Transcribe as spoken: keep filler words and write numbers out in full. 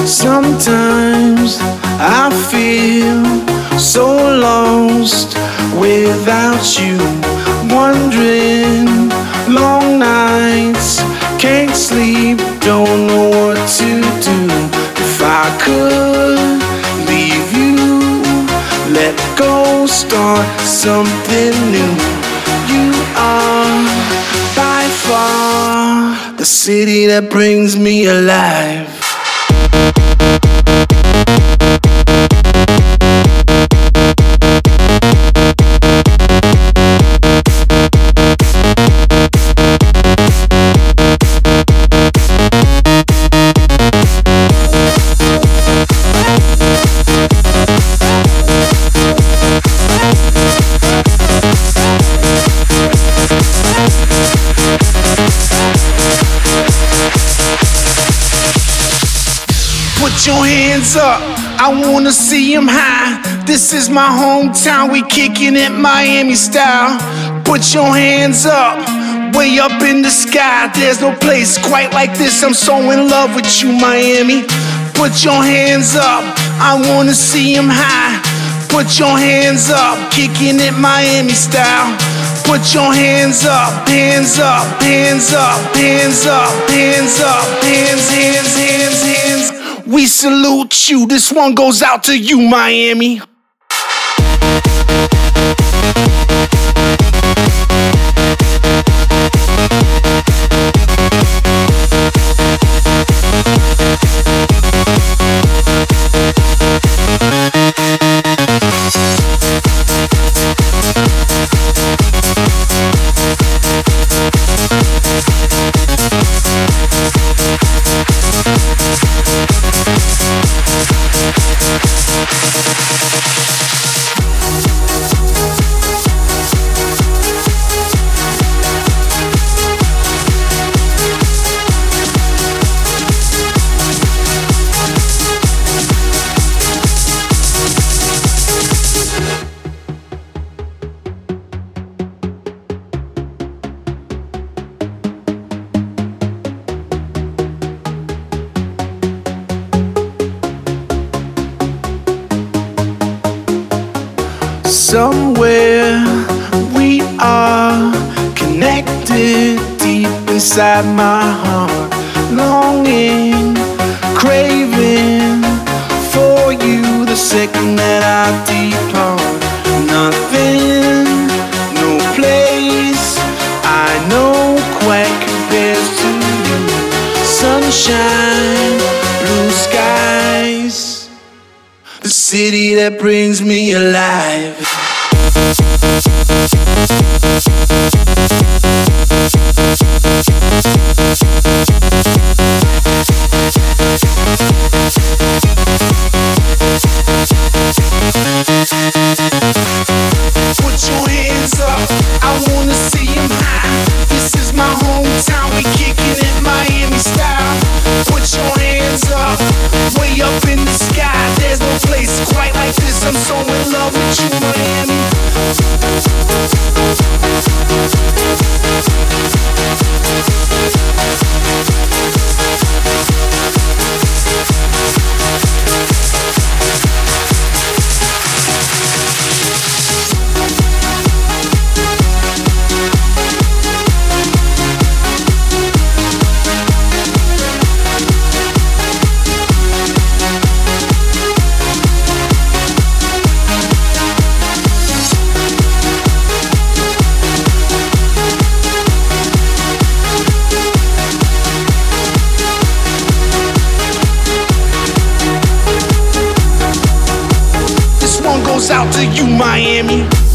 Sometimes I feel so lost without you, wondering, long nights, can't sleep, don't know what to do. If I could leave you, let go, start something new. You are by far the city that brings me alive. Put your hands up, I wanna see them high. This is my hometown, we kicking it Miami style. Put your hands up, way up in the sky. There's no place quite like this, I'm so in love with you, Miami. Put your hands up, I wanna see them high. Put your hands up, kicking it Miami style. Put your hands up, hands up, hands up, hands up, hands up, hands, hands, hands, hands. We salute you, this one goes out to you, Miami. Somewhere we are connected deep inside my heart, longing, craving for you the second that I depart. Nothing, no place I know quite compares to you. Sunshine, blue skies, the city that brings me alive. Put your hands up, I wanna see them high. This is my hometown, we kicking it Miami style. Put your hands up, way up in the sky. There's no place quite like this, I'm so in love with you, Miami. Goes out to you, Miami.